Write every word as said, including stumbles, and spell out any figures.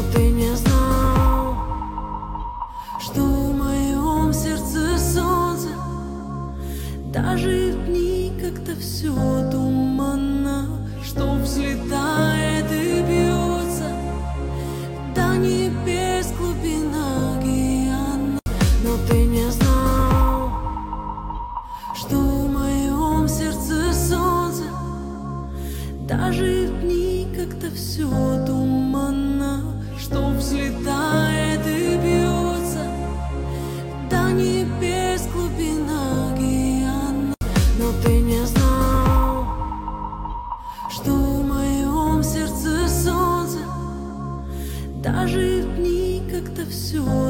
ты не знал, что в моем сердце солнце, даже в дни, когда все туманно, что взлетает и бьется до небес глубина океана. Но ты не знал, что в моем сердце солнце, даже в дни, когда все туманно, что взлетает и бьется до небес глубина океана. Но ты не знал, что в моем сердце солнце, даже в дни, когда все